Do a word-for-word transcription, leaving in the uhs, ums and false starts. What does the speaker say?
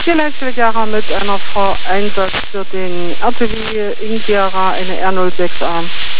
Hier Leipzig Jara mit einer Frau Einsatz für den R T W Ingera, eine R null sechs A.